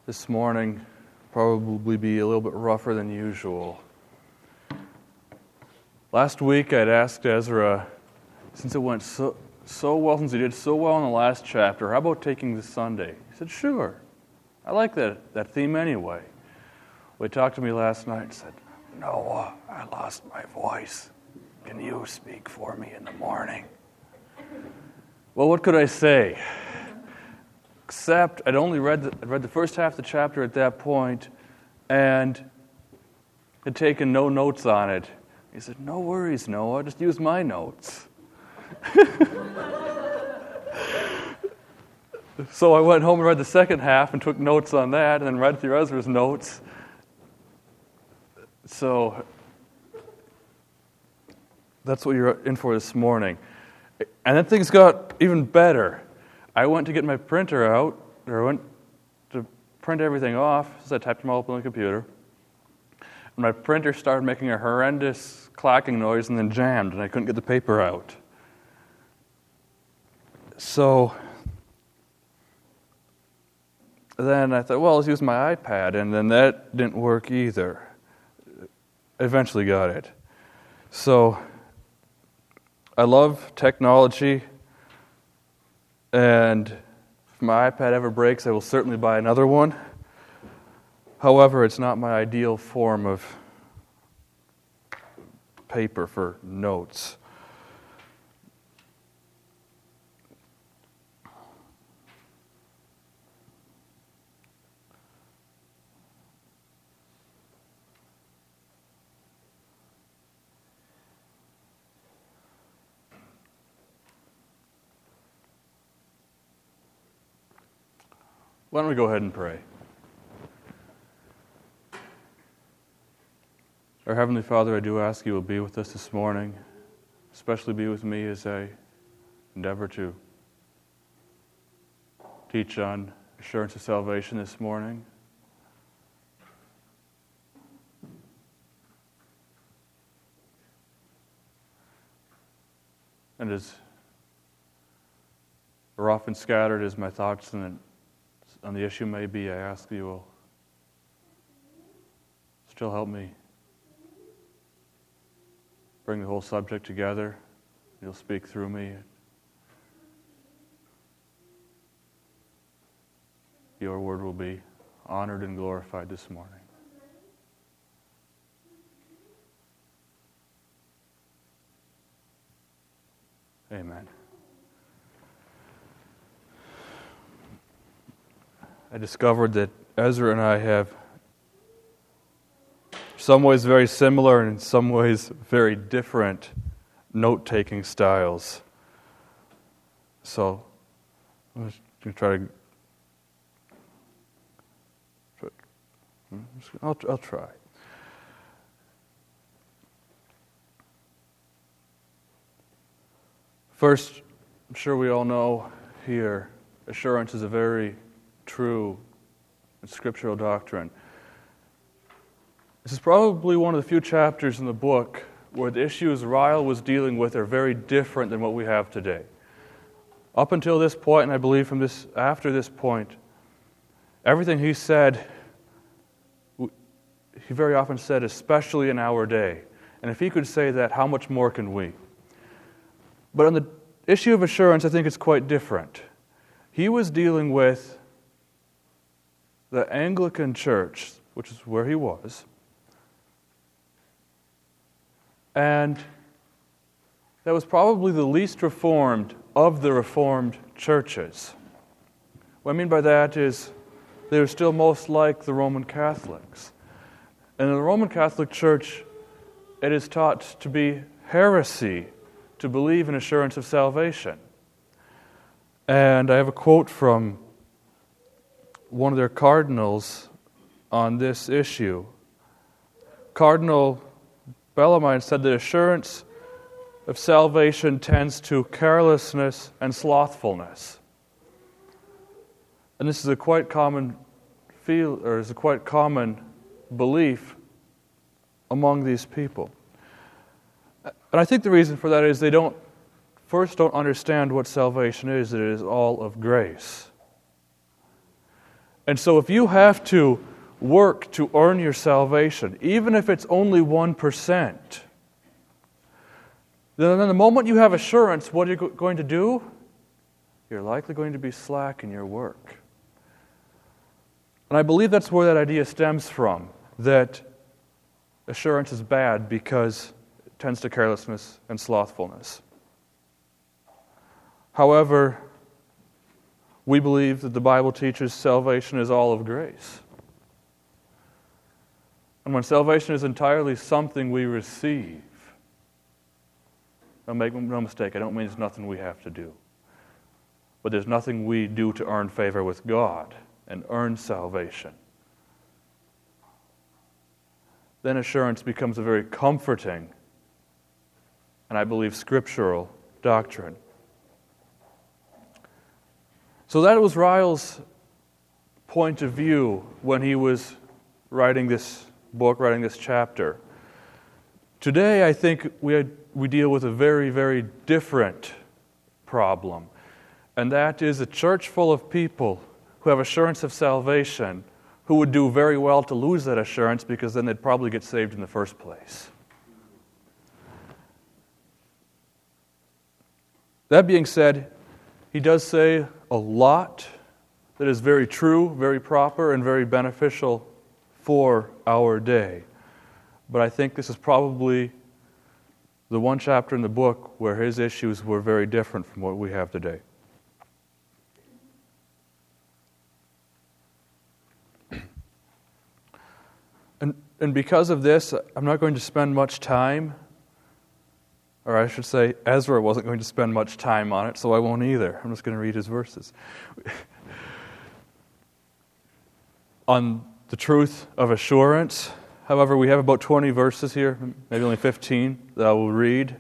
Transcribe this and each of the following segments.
This morning probably be a little bit rougher than usual. Last week I'd asked Ezra, since it went so well, since he did so well in the last chapter, how about taking this Sunday? He said, sure. I like that theme anyway. Well, he talked to me last night and said, Noah, I lost my voice. Can you speak for me in the morning? Well, what could I say? Except I'd only read the first half of the chapter at that point and had taken no notes on it. He said, no worries, Noah, just use my notes. So I went home and read the second half and took notes on that and then read through Ezra's notes. So that's what you're in for this morning. And then things got even better. I went to get my printer out, or I went to print everything off, so I typed them all up on the computer. And my printer started making a horrendous clacking noise and then jammed, and I couldn't get the paper out. So then I thought, well, let's use my iPad, and then that didn't work either. I eventually got it. So I love technology. And if my iPad ever breaks, I will certainly buy another one. However, it's not my ideal form of paper for notes. Why don't we go ahead and pray? Our Heavenly Father, I do ask you will be with us this morning, especially be with me as I endeavor to teach on assurance of salvation this morning. And as are often scattered as my thoughts on the issue may be, I ask you will still help me bring the whole subject together. You'll speak through me. Your word will be honored and glorified this morning. Amen. I discovered that Ezra and I have some ways very similar and in some ways very different note-taking styles. So I'm going to try to... I'll try. First, I'm sure we all know here, assurance is a very true and scriptural doctrine. This is probably one of the few chapters in the book where the issues Ryle was dealing with are very different than what we have today. Up until this point, and I believe after this point, everything he said, he very often said, especially in our day. And if he could say that, how much more can we? But on the issue of assurance, I think it's quite different. He was dealing with the Anglican Church, which is where he was, and that was probably the least reformed of the Reformed churches. What I mean by that is they were still most like the Roman Catholics. And in the Roman Catholic Church, it is taught to be heresy to believe in assurance of salvation. And I have a quote from one of their cardinals on this issue. Cardinal Bellarmine said that assurance of salvation tends to carelessness and slothfulness. And this is a quite common belief among these people. And I think the reason for that is they don't understand what salvation is, that it is all of grace. And so if you have to work to earn your salvation, even if it's only 1%, then the moment you have assurance, what are you going to do? You're likely going to be slack in your work. And I believe that's where that idea stems from, that assurance is bad because it tends to carelessness and slothfulness. However, we believe that the Bible teaches salvation is all of grace. And when salvation is entirely something we receive, now make no mistake, I don't mean there's nothing we have to do. But there's nothing we do to earn favor with God and earn salvation. Then assurance becomes a very comforting and I believe scriptural doctrine. So that was Ryle's point of view when he was writing this book, writing this chapter. Today, I think we deal with a very, very different problem, and that is a church full of people who have assurance of salvation who would do very well to lose that assurance because then they'd probably get saved in the first place. That being said, he does say a lot that is very true, very proper, and very beneficial for our day. But I think this is probably the one chapter in the book where his issues were very different from what we have today. And because of this, I'm not going to spend much time, or I should say, Ezra wasn't going to spend much time on it, so I won't either. I'm just going to read his verses. On the truth of assurance, however, we have about 20 verses here, maybe only 15, that I will read.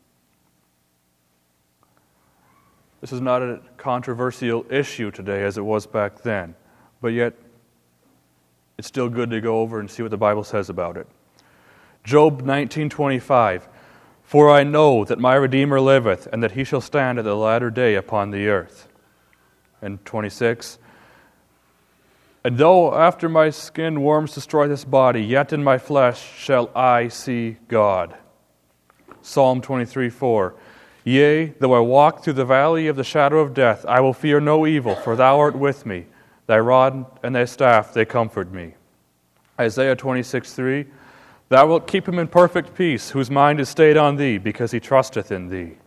This is not a controversial issue today as it was back then, but yet it's still good to go over and see what the Bible says about it. Job 19:25, "For I know that my Redeemer liveth, and that he shall stand at the latter day upon the earth." And 26, "And though after my skin worms destroy this body, yet in my flesh shall I see God." Psalm 23:4, "Yea, though I walk through the valley of the shadow of death, I will fear no evil, for thou art with me. Thy rod and thy staff, they comfort me." Isaiah 26:3, "Thou wilt keep him in perfect peace, whose mind is stayed on thee, because he trusteth in thee."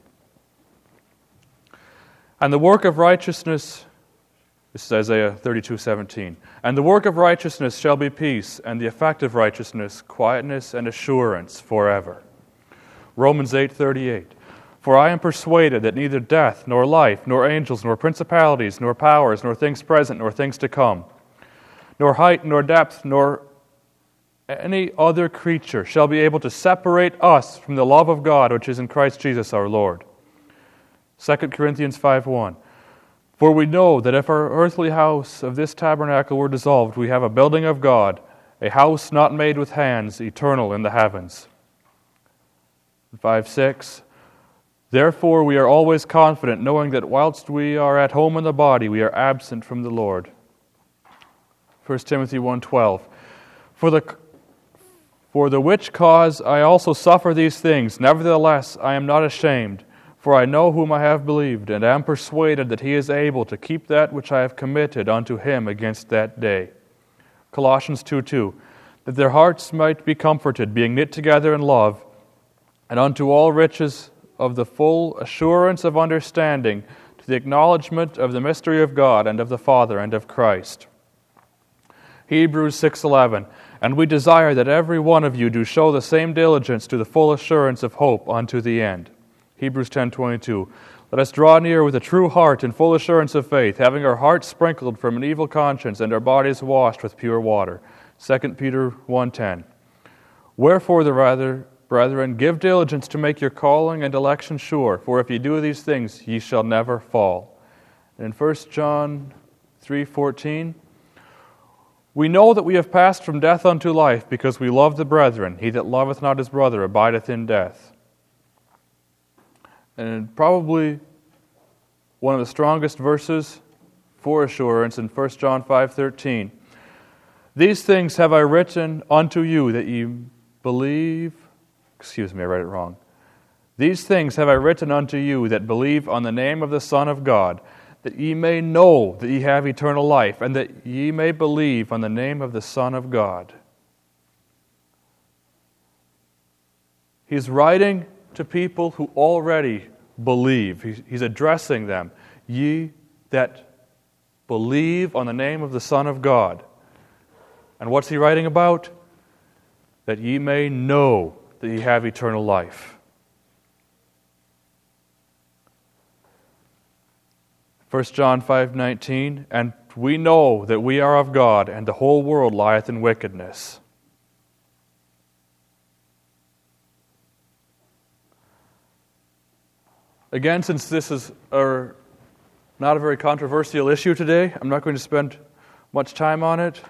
And the work of righteousness, this is Isaiah 32:17, "And the work of righteousness shall be peace, and the effect of righteousness, quietness and assurance forever." Romans 8:38, "For I am persuaded that neither death, nor life, nor angels, nor principalities, nor powers, nor things present, nor things to come, nor height, nor depth, nor any other creature shall be able to separate us from the love of God which is in Christ Jesus our Lord." 2 Corinthians 5:1, "For we know that if our earthly house of this tabernacle were dissolved, we have a building of God, a house not made with hands, eternal in the heavens." 5:6, "Therefore we are always confident, knowing that whilst we are at home in the body, we are absent from the Lord." 1 Timothy 1:12, For the which cause I also suffer these things, nevertheless I am not ashamed, for I know whom I have believed, and am persuaded that he is able to keep that which I have committed unto him against that day." Colossians 2:2, "That their hearts might be comforted, being knit together in love, and unto all riches of the full assurance of understanding, to the acknowledgement of the mystery of God, and of the Father, and of Christ." Hebrews 6:11, "And we desire that every one of you do show the same diligence to the full assurance of hope unto the end." Hebrews 10:22, "Let us draw near with a true heart and full assurance of faith, having our hearts sprinkled from an evil conscience and our bodies washed with pure water." 2 Peter 1:10, "Wherefore the rather, brethren, give diligence to make your calling and election sure, for if ye do these things, ye shall never fall." And in 1 John 3:14, "We know that we have passed from death unto life, because we love the brethren. He that loveth not his brother abideth in death." And probably one of the strongest verses for assurance in 1 John 5:13. These things have I written unto you that ye believe. Excuse me, I read it wrong. These things have I written unto you that believe on the name of the Son of God, that ye may know that ye have eternal life, and that ye may believe on the name of the Son of God. He's writing to people who already believe. He's addressing them. Ye that believe on the name of the Son of God. And what's he writing about? That ye may know that ye have eternal life. 1 John 5:19, and we know that we are of God, and the whole world lieth in wickedness. Again, since this is not a very controversial issue today, I'm not going to spend much time on it.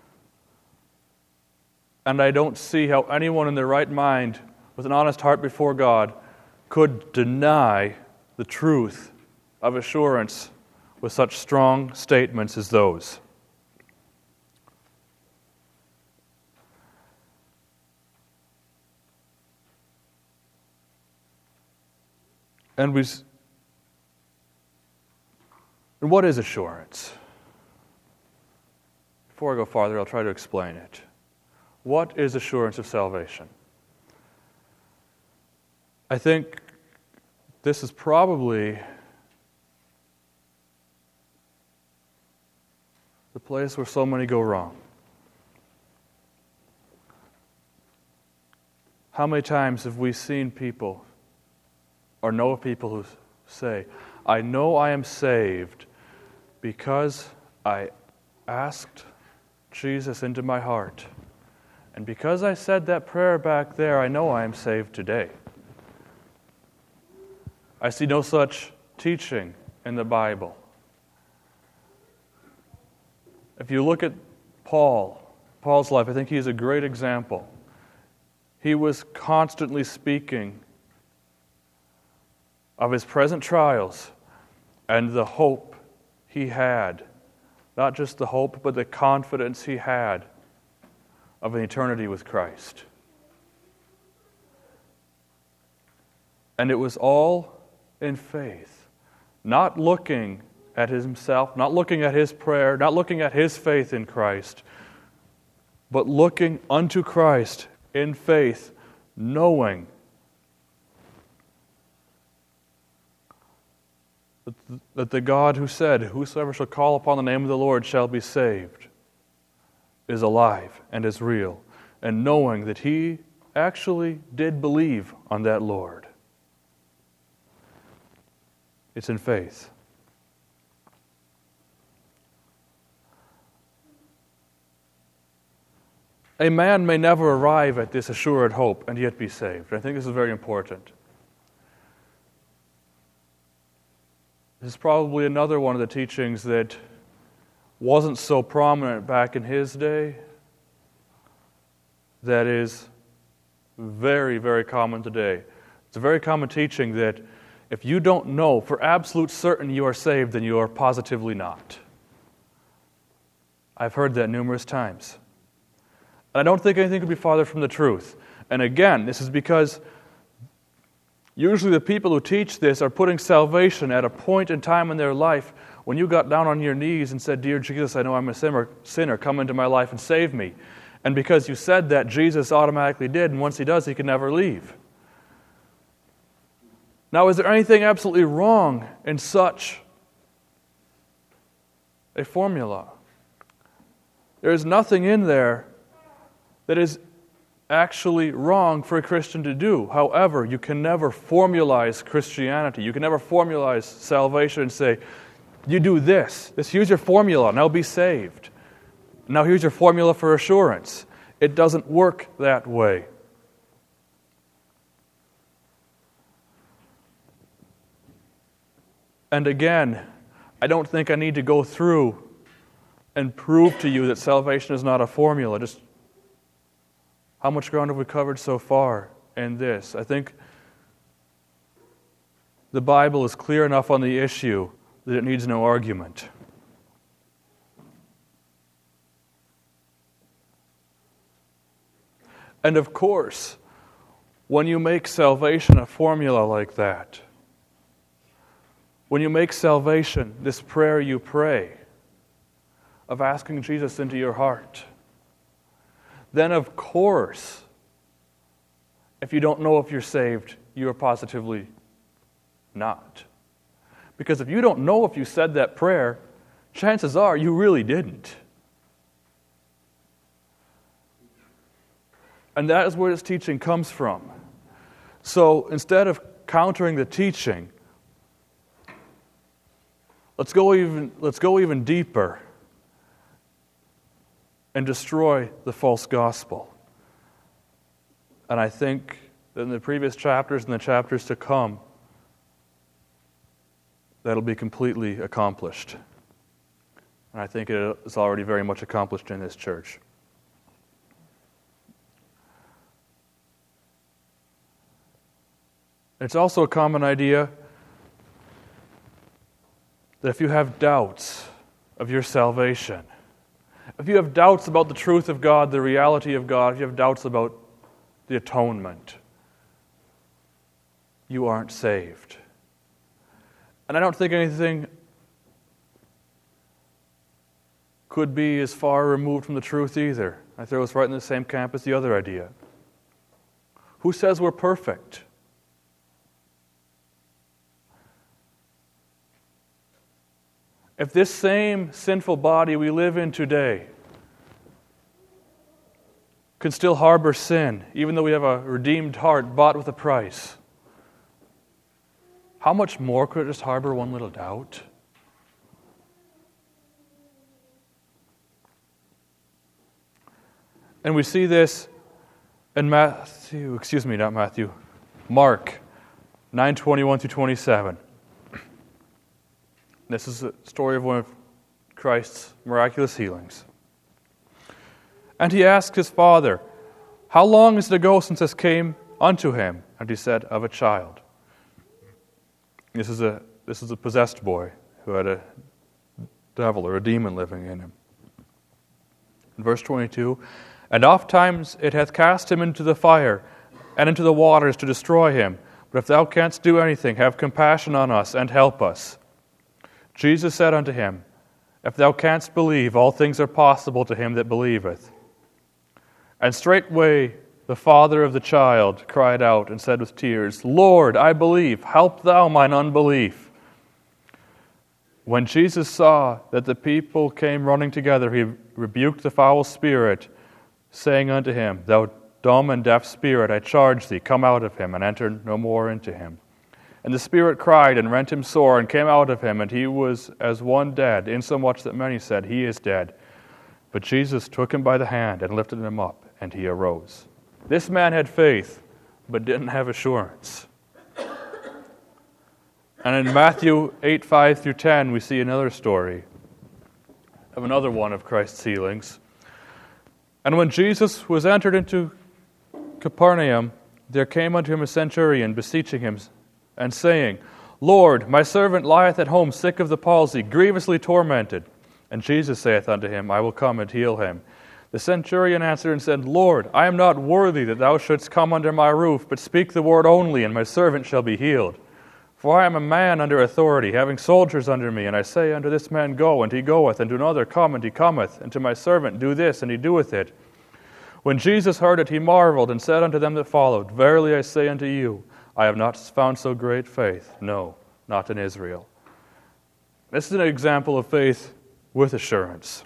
And I don't see how anyone in their right mind, with an honest heart before God, could deny the truth of assurance with such strong statements as those. And what is assurance? Before I go farther, I'll try to explain it. What is assurance of salvation? I think this is probably the place where so many go wrong. How many times have we seen people or know of people who say, I know I am saved because I asked Jesus into my heart. And because I said that prayer back there, I know I am saved today. I see no such teaching in the Bible. If you look at Paul's life, I think he is a great example. He was constantly speaking of his present trials and the hope he had. Not just the hope, but the confidence he had of an eternity with Christ. And it was all in faith, not looking at himself, not looking at his prayer, not looking at his faith in Christ, but looking unto Christ in faith, knowing that the God who said, whosoever shall call upon the name of the Lord shall be saved, is alive and is real, and knowing that he actually did believe on that Lord. It's in faith. A man may never arrive at this assured hope and yet be saved. I think this is very important. This is probably another one of the teachings that wasn't so prominent back in his day, that is very, very common today. It's a very common teaching that if you don't know for absolute certain you are saved, then you are positively not. I've heard that numerous times. And I don't think anything could be farther from the truth. And again, this is because usually the people who teach this are putting salvation at a point in time in their life when you got down on your knees and said, Dear Jesus, I know I'm a sinner, come into my life and save me. And because you said that, Jesus automatically did, and once he does, he can never leave. Now, is there anything absolutely wrong in such a formula? There is nothing in there that is actually wrong for a Christian to do. However, you can never formalize Christianity. You can never formalize salvation and say, you do this. Here's your formula. Now be saved. Now here's your formula for assurance. It doesn't work that way. And again, I don't think I need to go through and prove to you that salvation is not a formula. Just how much ground have we covered so far in this? I think the Bible is clear enough on the issue that it needs no argument. And of course, when you make salvation a formula like that, when you make salvation this prayer you pray of asking Jesus into your heart, then of course, if you don't know if you're saved, you are positively not. Because if you don't know if you said that prayer, chances are you really didn't. And that is where this teaching comes from. So instead of countering the teaching, let's go even deeper and destroy the false gospel. And I think that in the previous chapters and the chapters to come, that'll be completely accomplished. And I think it is already very much accomplished in this church. It's also a common idea that if you have doubts of your salvation, if you have doubts about the truth of God, the reality of God, if you have doubts about the atonement, you aren't saved. And I don't think anything could be as far removed from the truth either. I throw us right in the same camp as the other idea. Who says we're perfect? If this same sinful body we live in today can still harbor sin, even though we have a redeemed heart bought with a price, how much more could it just harbor one little doubt? And we see this in Mark 9:21 through 27. This is a story of one of Christ's miraculous healings. And he asked his father, "How long is it ago since this came unto him?" And he said, "Of a child." This is a possessed boy who had a devil or a demon living in him. In verse 22, "And oft times it hath cast him into the fire and into the waters to destroy him. But if thou canst do anything, have compassion on us and help us." Jesus said unto him, "If thou canst believe, all things are possible to him that believeth." And straightway the father of the child cried out and said with tears, "Lord, I believe, help thou mine unbelief." When Jesus saw that the people came running together, he rebuked the foul spirit, saying unto him, "Thou dumb and deaf spirit, I charge thee, come out of him, and enter no more into him." And the spirit cried and rent him sore, and came out of him, and he was as one dead, insomuch that many said, "He is dead." But Jesus took him by the hand and lifted him up, and he arose. This man had faith, but didn't have assurance. And in Matthew 8:5 through 10, we see another story of another one of Christ's healings. "And when Jesus was entered into Capernaum, there came unto him a centurion, beseeching him, and saying, Lord, my servant lieth at home sick of the palsy, grievously tormented. And Jesus saith unto him, I will come and heal him. The centurion answered and said, Lord, I am not worthy that thou shouldst come under my roof, but speak the word only, and my servant shall be healed. For I am a man under authority, having soldiers under me, and I say unto this man, Go, and he goeth, and to another, Come, and he cometh, and to my servant, Do this, and he doeth it. When Jesus heard it, he marveled, and said unto them that followed, Verily I say unto you, I have not found so great faith, no, not in Israel. This is an example of faith with assurance.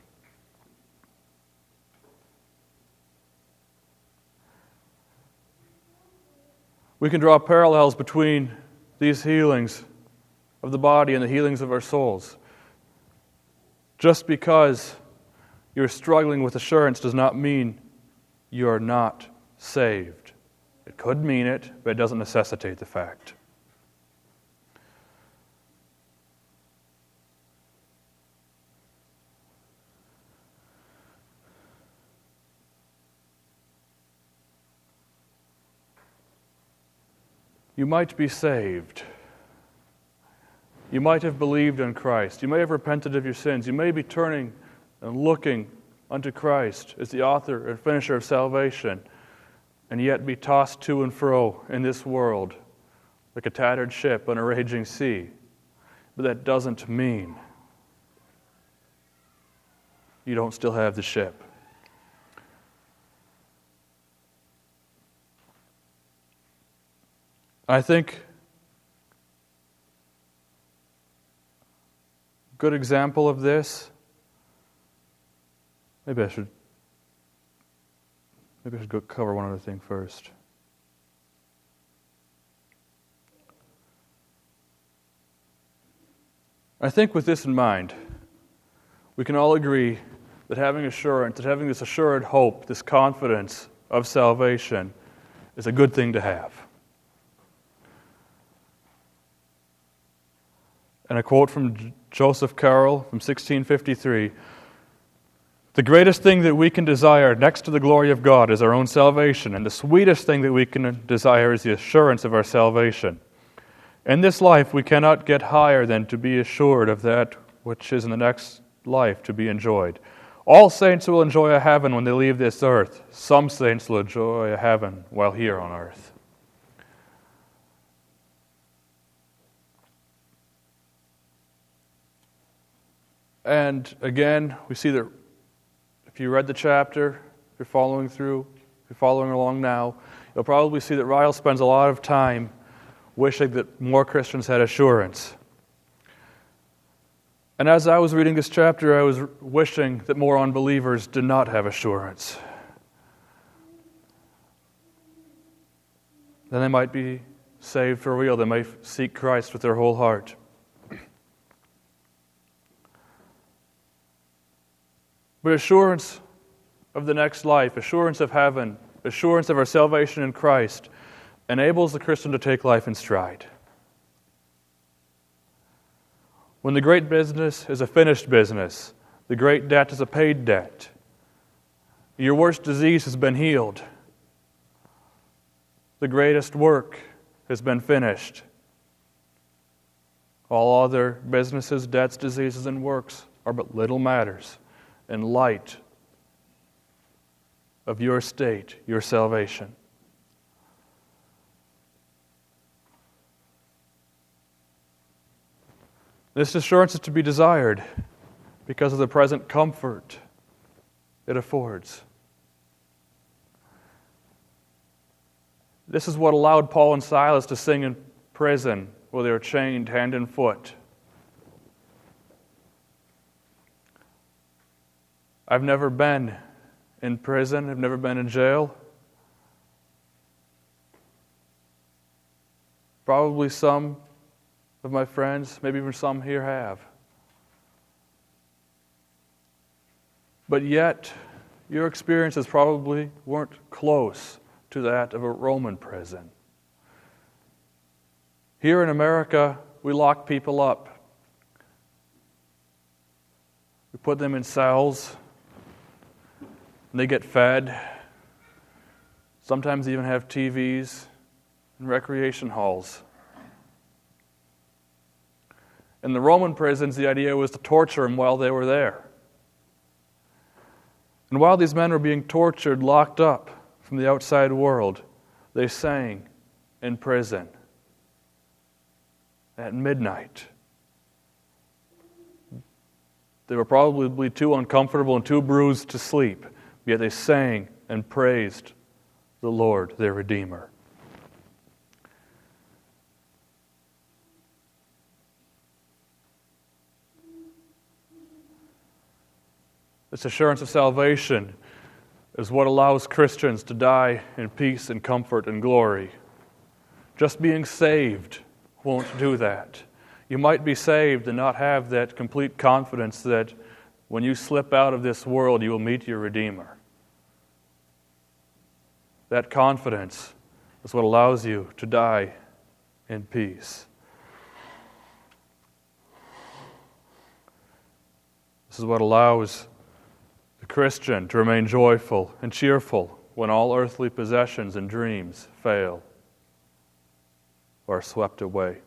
We can draw parallels between these healings of the body and the healings of our souls. Just because you're struggling with assurance does not mean you're not saved. It could mean it, but it doesn't necessitate the fact. You might be saved. You might have believed in Christ. You may have repented of your sins. You may be turning and looking unto Christ as the author and finisher of salvation. and yet be tossed to and fro in this world like a tattered ship on a raging sea. But that doesn't mean you don't still have the ship. I think a good example of this, maybe I should go cover one other thing first. I think with this in mind, we can all agree that having assurance, that having this assured hope, this confidence of salvation is a good thing to have. And a quote from Joseph Carroll from 1653, "The greatest thing that we can desire next to the glory of God is our own salvation, and the sweetest thing that we can desire is the assurance of our salvation. In this life we cannot get higher than to be assured of that which is in the next life to be enjoyed. All saints will enjoy a heaven when they leave this earth. Some saints will enjoy a heaven while here on earth." And again, we see that if you read the chapter, if you're following along now, you'll probably see that Ryle spends a lot of time wishing that more Christians had assurance. And as I was reading this chapter, I was wishing that more unbelievers did not have assurance. Then they might be saved for real. They might seek Christ with their whole heart. But assurance of the next life, assurance of heaven, assurance of our salvation in Christ enables the Christian to take life in stride. When the great business is a finished business, the great debt is a paid debt, your worst disease has been healed, the greatest work has been finished, all other businesses, debts, diseases, and works are but little matters in light of your state, your salvation. This assurance is to be desired because of the present comfort it affords. This is what allowed Paul and Silas to sing in prison while they were chained hand and foot. I've never been in prison. I've never been in jail. Probably some of my friends, maybe even some here have. But yet, your experiences probably weren't close to that of a Roman prison. Here in America, we lock people up. We put them in cells, and they get fed. Sometimes they even have TVs and recreation halls. In the Roman prisons, the idea was to torture them while they were there. And while these men were being tortured, locked up from the outside world, they sang in prison at midnight. They were probably too uncomfortable and too bruised to sleep, yet they sang and praised the Lord, their Redeemer. This assurance of salvation is what allows Christians to die in peace and comfort and glory. Just being saved won't do that. You might be saved and not have that complete confidence that when you slip out of this world, you will meet your Redeemer. That confidence is what allows you to die in peace. This is what allows the Christian to remain joyful and cheerful when all earthly possessions and dreams fail or are swept away.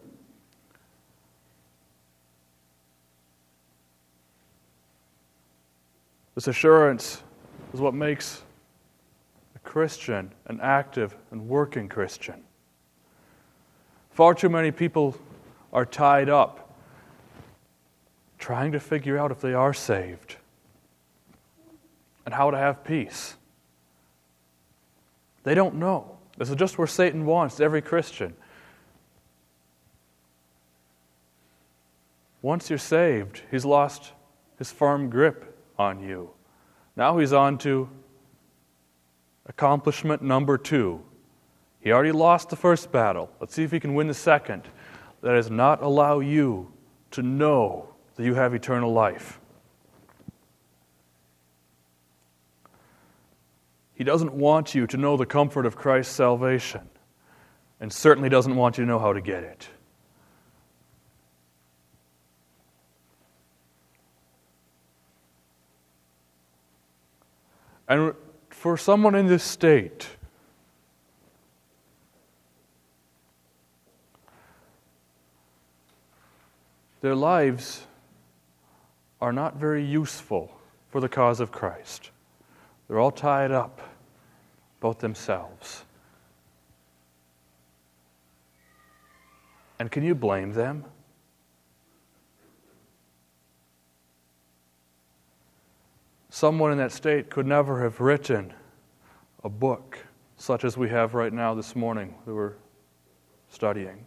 This assurance is what makes the Christian, an active and working Christian. Far too many people are tied up trying to figure out if they are saved and how to have peace. They don't know. This is just where Satan wants every Christian. Once you're saved, he's lost his firm grip on you. Now he's on to accomplishment number 2. He already lost the first battle. Let's see if he can win the second. That is, not allow you to know that you have eternal life. He doesn't want you to know the comfort of Christ's salvation, and certainly doesn't want you to know how to get it. And for someone in this state, their lives are not very useful for the cause of Christ. They're all tied up about themselves. And can you blame them? Someone in that state could never have written a book such as we have right now this morning that we're studying.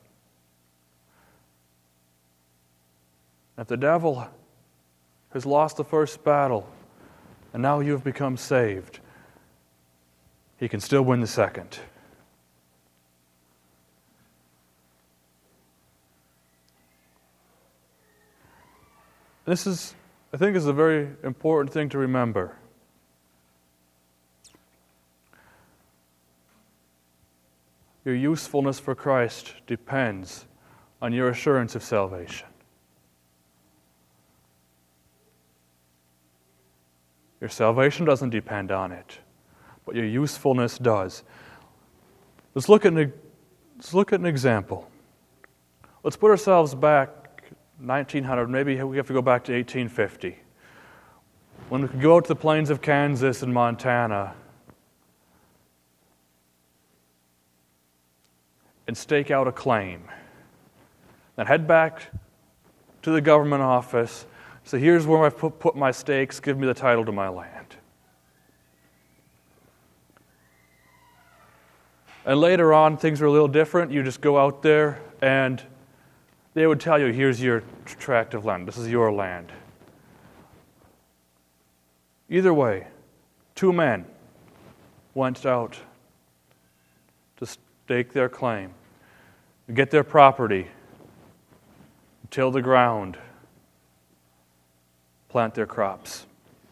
If the devil has lost the first battle and now you have become saved, he can still win the second. This is, I think, is a very important thing to remember. Your usefulness for Christ depends on your assurance of salvation. Your salvation doesn't depend on it, but your usefulness does. Let's look at an example. Let's put ourselves back 1900, maybe we have to go back to 1850. When we could go out to the plains of Kansas and Montana and stake out a claim. Then head back to the government office. So here's where I've put my stakes. Give me the title to my land. And later on, things were a little different. You just go out there and they would tell you, here's your tract of land. This is your land. Either way, 2 men went out to stake their claim, get their property, till the ground, plant their crops.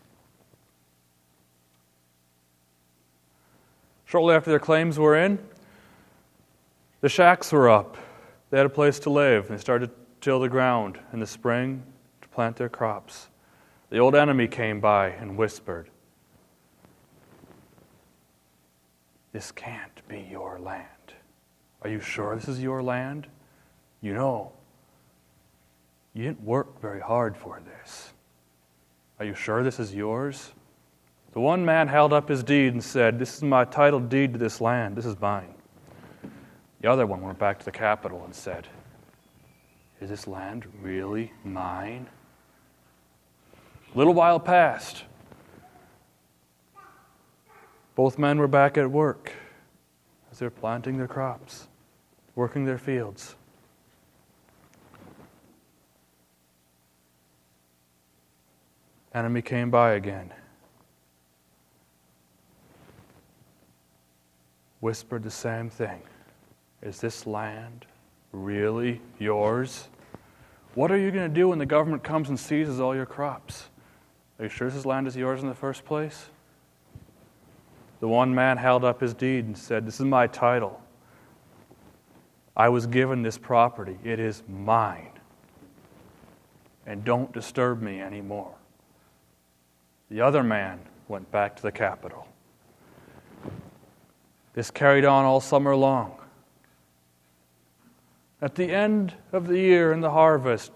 Shortly after their claims were in, the shacks were up. They had a place to live, and they started to till the ground in the spring to plant their crops. The old enemy came by and whispered, "This can't be your land. Are you sure this is your land? You know, you didn't work very hard for this. Are you sure this is yours?" The one man held up his deed and said, "This is my title deed to this land. This is mine." The other one went back to the capital and said, "Is this land really mine?" A little while passed. Both men were back at work as they were planting their crops, working their fields. Enemy came by again, whispered the same thing. "Is this land really yours? What are you going to do when the government comes and seizes all your crops? Are you sure this land is yours in the first place?" The one man held up his deed and said, "This is my title. I was given this property. It is mine. And don't disturb me anymore." The other man went back to the capital. This carried on all summer long. At the end of the year in the harvest,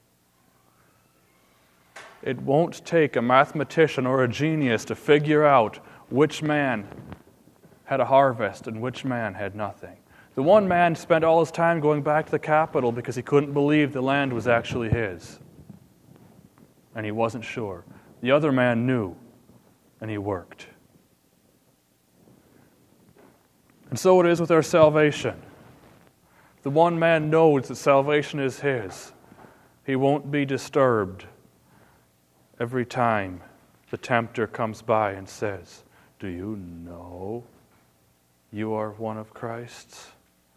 it won't take a mathematician or a genius to figure out which man had a harvest and which man had nothing. The one man spent all his time going back to the capital because he couldn't believe the land was actually his. And he wasn't sure. The other man knew, and he worked. And so it is with our salvation. The one man knows that salvation is his. He won't be disturbed every time the tempter comes by and says, "Do you know you are one of Christ's?"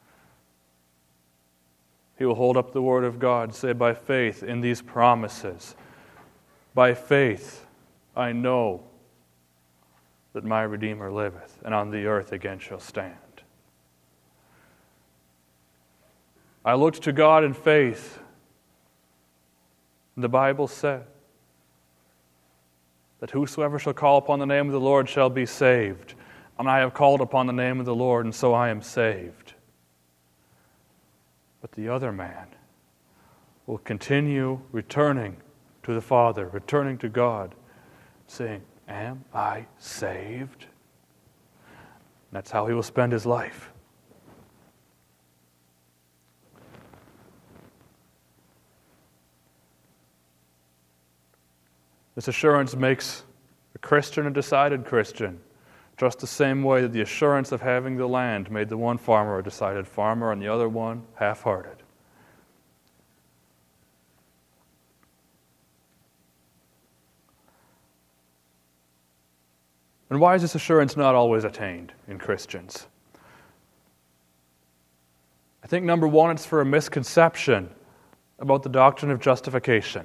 He will hold up the Word of God, say, "By faith in these promises, by faith I know that my Redeemer liveth, and on the earth again shall stand." I looked to God in faith. The Bible said that whosoever shall call upon the name of the Lord shall be saved. And I have called upon the name of the Lord, and so I am saved. But the other man will continue returning to the Father, returning to God, saying, "Am I saved?" And that's how he will spend his life. This assurance makes a Christian a decided Christian, just the same way that the assurance of having the land made the one farmer a decided farmer and the other one half-hearted. And why is this assurance not always attained in Christians? I think, number one, it's for a misconception about the doctrine of justification.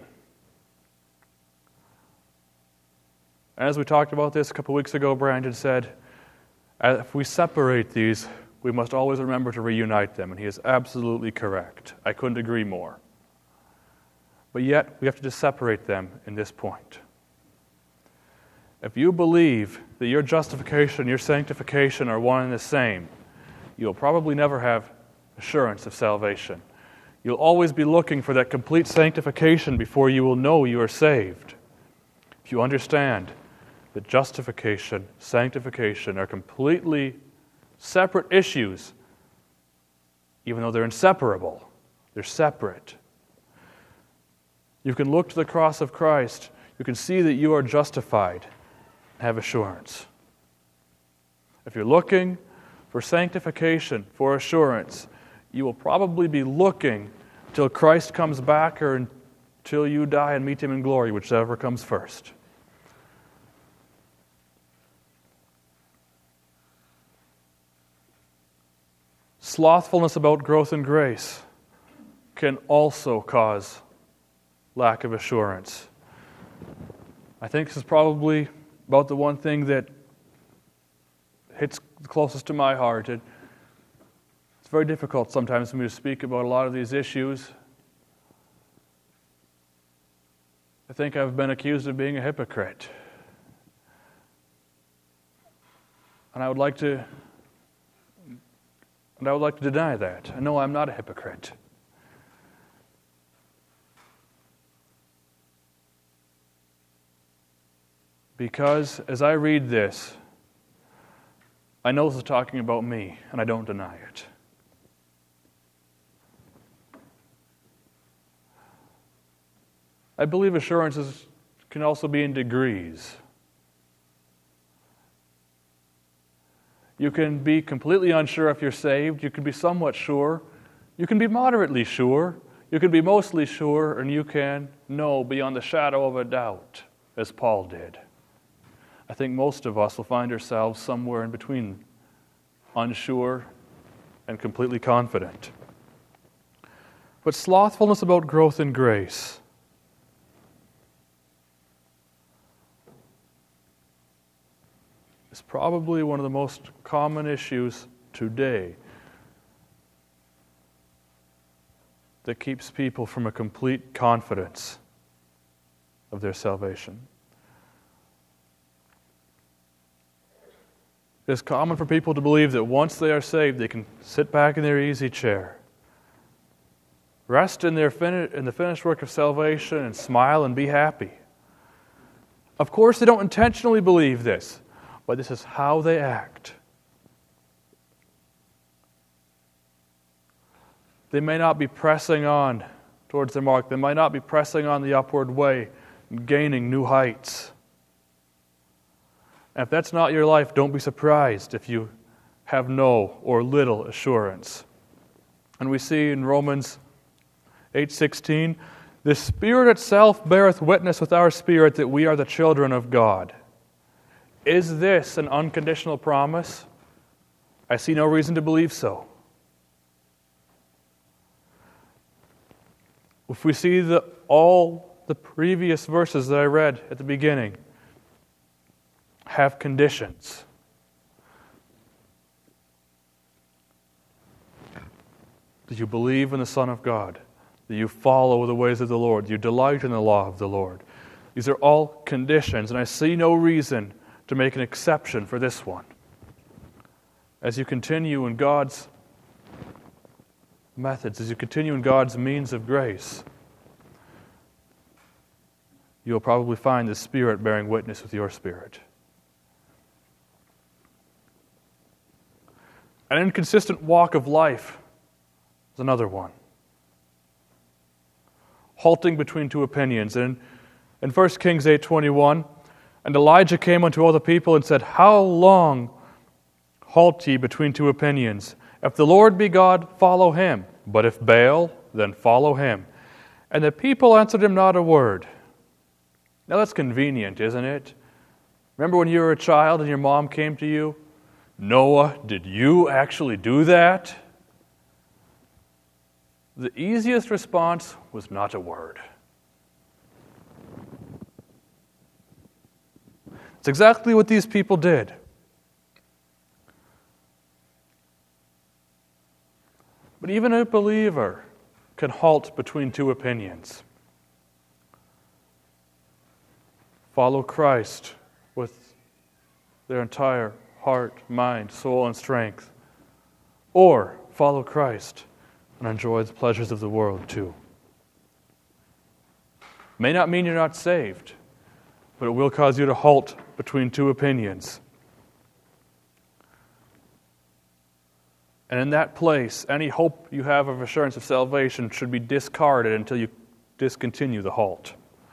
As we talked about this a couple weeks ago, Brandon said, if we separate these, we must always remember to reunite them, and he is absolutely correct. I couldn't agree more. But yet, we have to just separate them in this point. If you believe that your justification and your sanctification are one and the same, you'll probably never have assurance of salvation. You'll always be looking for that complete sanctification before you will know you are saved. If you understand that justification, sanctification are completely separate issues, even though they're inseparable, they're separate. You can look to the cross of Christ, you can see that you are justified, and have assurance. If you're looking for sanctification, for assurance, you will probably be looking till Christ comes back or until you die and meet Him in glory, whichever comes first. Slothfulness about growth in grace can also cause lack of assurance. I think this is probably about the one thing that hits closest to my heart. It's very difficult sometimes for me to speak about a lot of these issues. I think I've been accused of being a hypocrite. And I would like to deny that. I know I'm not a hypocrite. Because as I read this, I know this is talking about me, and I don't deny it. I believe assurances can also be in degrees. You can be completely unsure if you're saved. You can be somewhat sure. You can be moderately sure. You can be mostly sure, and you can know beyond the shadow of a doubt, as Paul did. I think most of us will find ourselves somewhere in between unsure and completely confident. But slothfulness about growth in grace. Is probably one of the most common issues today that keeps people from a complete confidence of their salvation. It is common for people to believe that once they are saved, they can sit back in their easy chair, rest in the finished work of salvation, and smile and be happy. Of course, they don't intentionally believe this, but this is how they act. They may not be pressing on towards their mark. They might not be pressing on the upward way and gaining new heights. And if that's not your life, don't be surprised if you have no or little assurance. And we see in Romans 8:16, the Spirit itself beareth witness with our spirit that we are the children of God. Is this an unconditional promise? I see no reason to believe so. If we see all the previous verses that I read at the beginning have conditions. Do you believe in the Son of God? Do you follow the ways of the Lord? Do you delight in the law of the Lord? These are all conditions, and I see no reason to make an exception for this one. As you continue in God's methods, as you continue in God's means of grace, you'll probably find the Spirit bearing witness with your spirit. An inconsistent walk of life is another one. Halting between two opinions. In 1 Kings 8:21, and Elijah came unto all the people and said, How long halt ye between two opinions? If the Lord be God, follow him. But if Baal, then follow him. And the people answered him not a word. Now that's convenient, isn't it? Remember when you were a child and your mom came to you? Noah, did you actually do that? The easiest response was not a word. It's exactly what these people did. But even a believer can halt between two opinions. Follow Christ with their entire heart, mind, soul, and strength. Or follow Christ and enjoy the pleasures of the world too. May not mean you're not saved, but it will cause you to halt between two opinions. And in that place, any hope you have of assurance of salvation should be discarded until you discontinue the halt.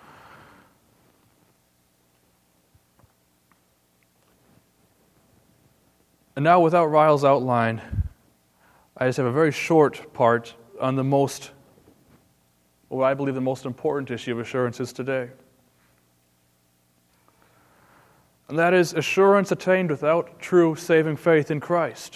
And now, without Ryle's outline, I just have a very short part on what I believe the most important issue of assurance is today. And that is assurance attained without true saving faith in Christ.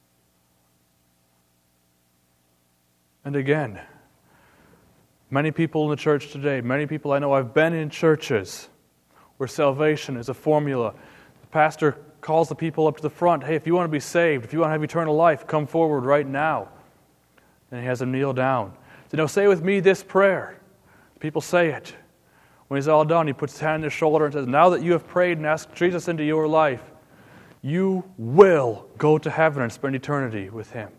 And again, many people in the church today, many people I know, I've been in churches where salvation is a formula. The pastor calls the people up to the front. Hey, if you want to be saved, if you want to have eternal life, come forward right now. And he has them kneel down. So, now say with me this prayer. People say it. When he's all done, he puts his hand on their shoulder and says, now that you have prayed and asked Jesus into your life, you will go to heaven and spend eternity with him.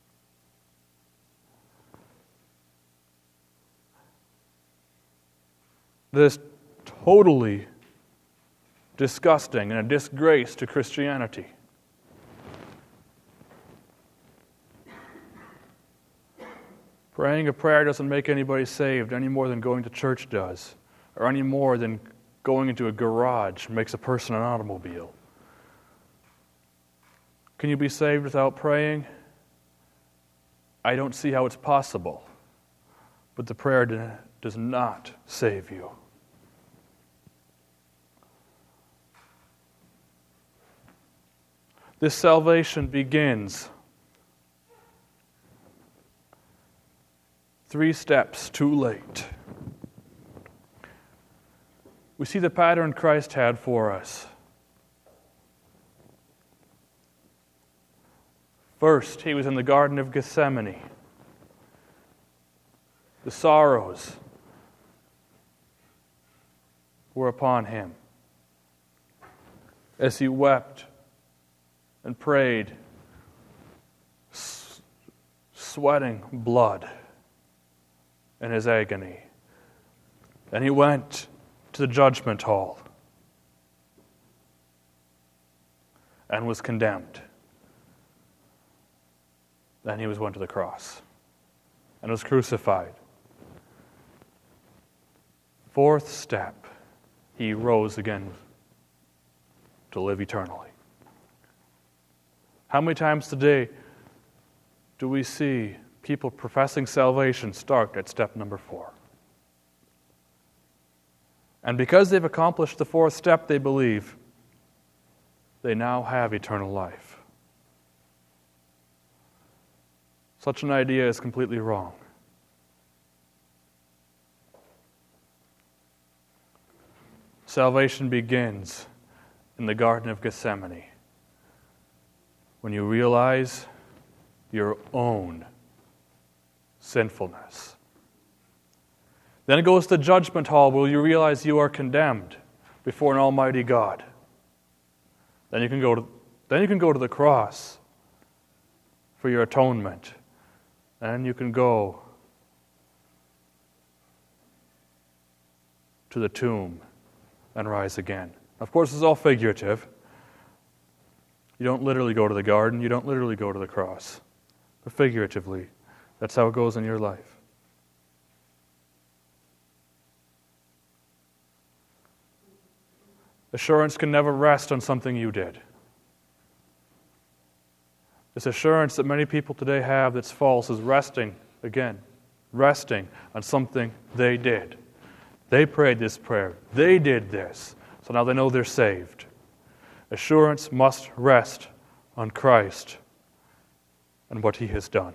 This totally disgusting and a disgrace to Christianity. Praying a prayer doesn't make anybody saved any more than going to church does, or any more than going into a garage makes a person an automobile. Can you be saved without praying? I don't see how it's possible, but the prayer does not save you. This salvation begins 3 steps too late. We see the pattern Christ had for us. First, he was in the Garden of Gethsemane. The sorrows were upon him as he wept and prayed, sweating blood in his agony. Then he went to the judgment hall and was condemned. Then he went to the cross. and was crucified. Fourth step, he rose again to live eternally. How many times today do we see people professing salvation start at step number 4? And because they've accomplished the fourth step, they believe they now have eternal life. Such an idea is completely wrong. Salvation begins in the Garden of Gethsemane when you realize your own sinfulness. Then it goes to the judgment hall where you realize you are condemned before an almighty God. Then you can go to the cross for your atonement. And you can go to the tomb and rise again. Of course, it's all figurative. You don't literally go to the garden. You don't literally go to the cross. But figuratively, that's how it goes in your life. Assurance can never rest on something you did. This assurance that many people today have that's false is resting on something they did. They prayed this prayer. They did this. So now they know they're saved. Assurance must rest on Christ and what He has done.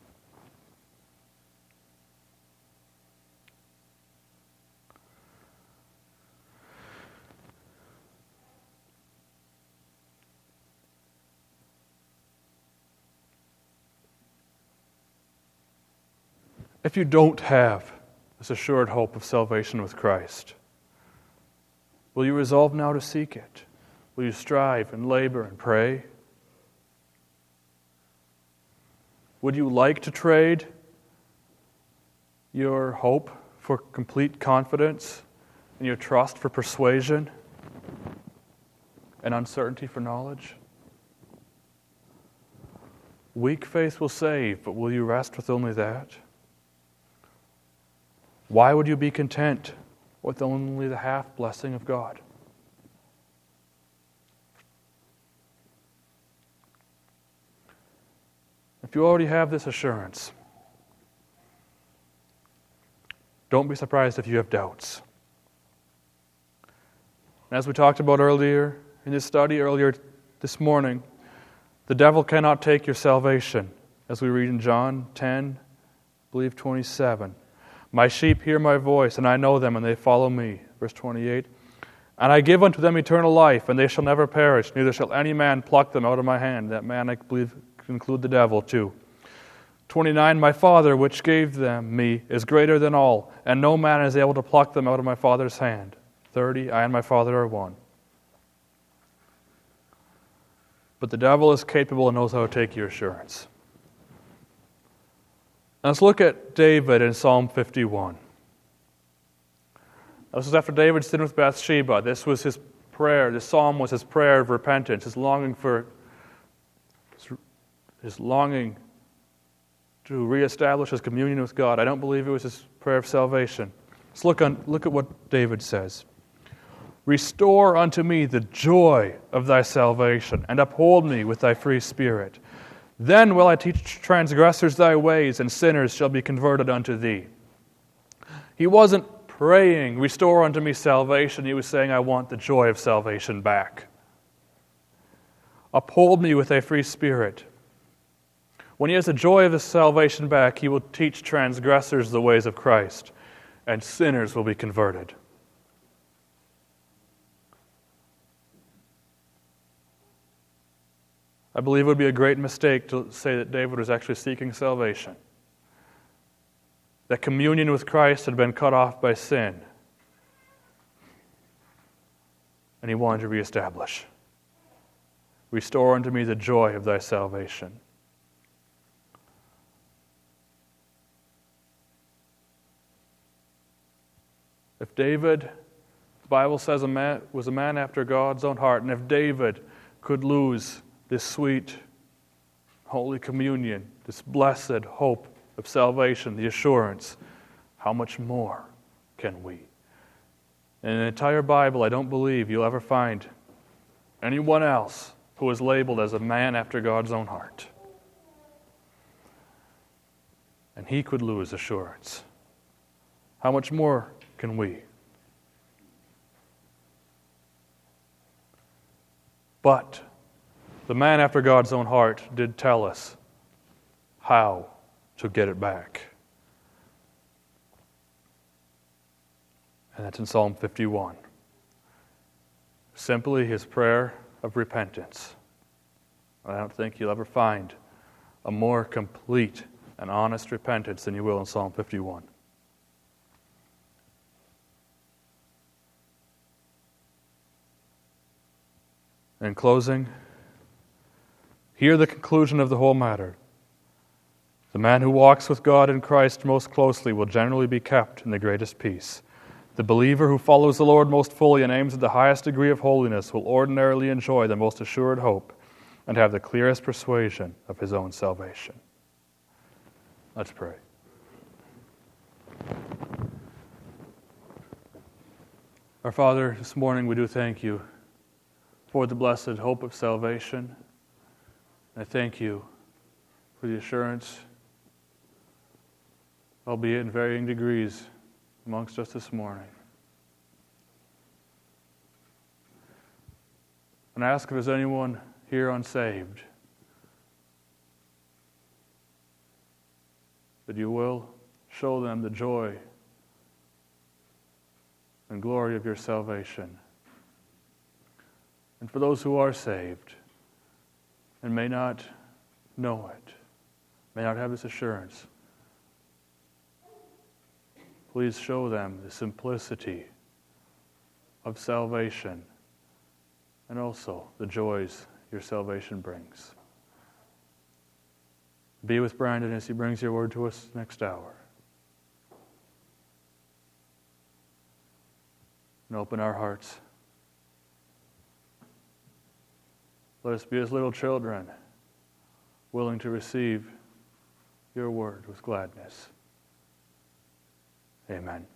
If you don't have this assured hope of salvation with Christ, will you resolve now to seek it? Will you strive and labor and pray? Would you like to trade your hope for complete confidence and your trust for persuasion and uncertainty for knowledge? Weak faith will save, but will you rest with only that? Why would you be content with only the half blessing of God? If you already have this assurance, don't be surprised if you have doubts. And as we talked about earlier in this study, earlier this morning, the devil cannot take your salvation, as we read in John 10, I believe 27. My sheep hear my voice, and I know them, and they follow me. Verse 28. And I give unto them eternal life, and they shall never perish, neither shall any man pluck them out of my hand. That man, I believe, could include the devil too. 29. My Father, which gave them me, is greater than all, and no man is able to pluck them out of my Father's hand. 30. I and my Father are one. But the devil is capable and knows how to take your assurance. Now let's look at David in Psalm 51. This was after David sinned with Bathsheba. This was his prayer. This psalm was his prayer of repentance, his longing to reestablish his communion with God. I don't believe it was his prayer of salvation. Let's look at what David says. Restore unto me the joy of thy salvation, and uphold me with thy free spirit. Then will I teach transgressors thy ways, and sinners shall be converted unto thee. He wasn't praying, restore unto me salvation. He was saying, I want the joy of salvation back. Uphold me with thy free spirit. When he has the joy of his salvation back, he will teach transgressors the ways of Christ, and sinners will be converted. I believe it would be a great mistake to say that David was actually seeking salvation. That communion with Christ had been cut off by sin. And he wanted to reestablish. Restore unto me the joy of thy salvation. If David, the Bible says, was a man after God's own heart, and if David could lose this sweet, holy communion, this blessed hope of salvation, the assurance, how much more can we? In the entire Bible, I don't believe you'll ever find anyone else who is labeled as a man after God's own heart. And he could lose assurance. How much more can we? But the man after God's own heart did tell us how to get it back. And that's in Psalm 51. Simply his prayer of repentance. I don't think you'll ever find a more complete and honest repentance than you will in Psalm 51. In closing, hear the conclusion of the whole matter. The man who walks with God in Christ most closely will generally be kept in the greatest peace. The believer who follows the Lord most fully and aims at the highest degree of holiness will ordinarily enjoy the most assured hope and have the clearest persuasion of his own salvation. Let's pray. Our Father, this morning we do thank you for the blessed hope of salvation. I thank you for the assurance, albeit in varying degrees, amongst us this morning. And I ask if there's anyone here unsaved, that you will show them the joy and glory of your salvation. And for those who are saved and may not know it, may not have this assurance, please show them the simplicity of salvation and also the joys your salvation brings. Be with Brandon as he brings your word to us next hour. And open our hearts. Let us be as little children, willing to receive your word with gladness. Amen.